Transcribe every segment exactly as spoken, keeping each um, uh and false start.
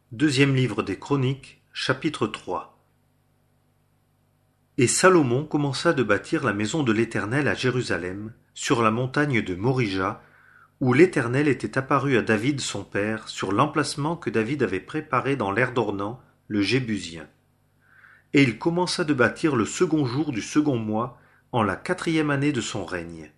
Deuxième livre des Chroniques, chapitre trois. Et Salomon commença de bâtir la maison de l'Éternel à Jérusalem, sur la montagne de Morija, où l'Éternel était apparu à David son père, sur l'emplacement que David avait préparé dans l'aire d'Ornan, le Jébusien. Et il commença de bâtir le second jour du second mois, en la quatrième année de son règne.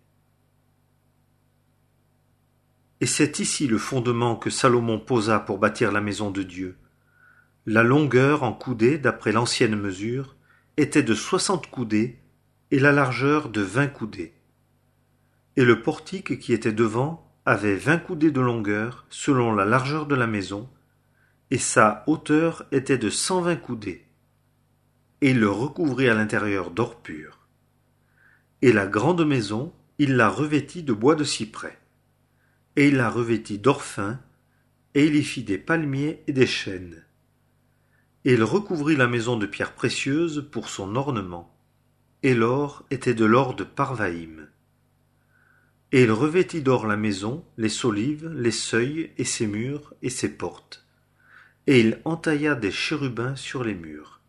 Et c'est ici le fondement que Salomon posa pour bâtir la maison de Dieu. La longueur en coudées, d'après l'ancienne mesure, était de soixante coudées, et la largeur de vingt coudées. Et le portique qui était devant avait vingt coudées de longueur, selon la largeur de la maison, et sa hauteur était de cent vingt coudées. Et il le recouvrit à l'intérieur d'or pur. Et la grande maison, il la revêtit de bois de cyprès. Et il la revêtit d'or fin, et il y fit des palmiers et des chênes. Et il recouvrit la maison de pierres précieuses pour son ornement, et l'or était de l'or de Parvaïm. Et il revêtit d'or la maison, les solives, les seuils, et ses murs, et ses portes. Et il entailla des chérubins sur les murs.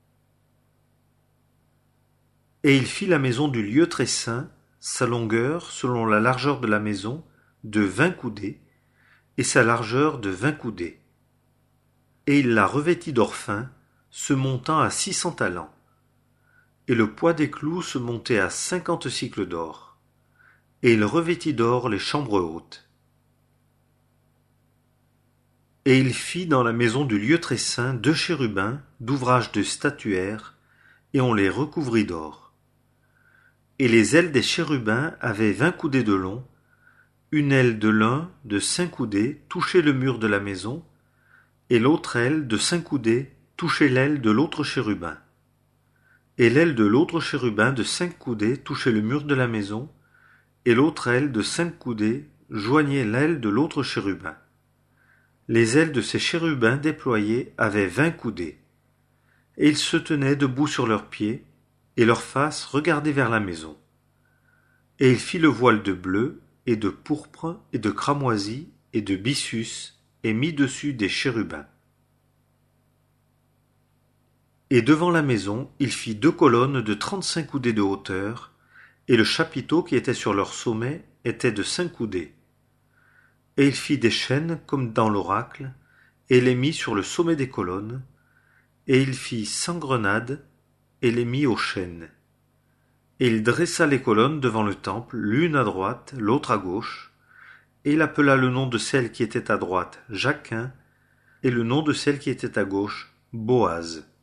Et il fit la maison du lieu très saint, sa longueur, selon la largeur de la maison, de vingt coudées, et sa largeur de vingt coudées. Et il la revêtit d'or fin, se montant à six cents talents. Et le poids des clous se montait à cinquante cycles d'or. Et il revêtit d'or les chambres hautes. Et il fit dans la maison du lieu très saint deux chérubins d'ouvrage de statuaire, et on les recouvrit d'or. Et les ailes des chérubins avaient vingt coudées de long. Une aile de l'un de cinq coudées touchait le mur de la maison, et l'autre aile de cinq coudées touchait l'aile de l'autre chérubin. Et l'aile de l'autre chérubin de cinq coudées touchait le mur de la maison, et l'autre aile de cinq coudées joignait l'aile de l'autre chérubin. Les ailes de ces chérubins déployés avaient vingt coudées, et ils se tenaient debout sur leurs pieds, et leurs faces regardaient vers la maison. Et il fit le voile de bleu, et de pourpre, et de cramoisi, et de byssus, et mit dessus des chérubins. Et devant la maison, il fit deux colonnes de trente-cinq coudées de hauteur, et le chapiteau qui était sur leur sommet était de cinq coudées. Et il fit des chaînes comme dans l'oracle, et les mit sur le sommet des colonnes, et il fit cent grenades, et les mit aux chaînes. Et il dressa les colonnes devant le temple, l'une à droite, l'autre à gauche, et il appela le nom de celle qui était à droite Jachin, et le nom de celle qui était à gauche Boaz.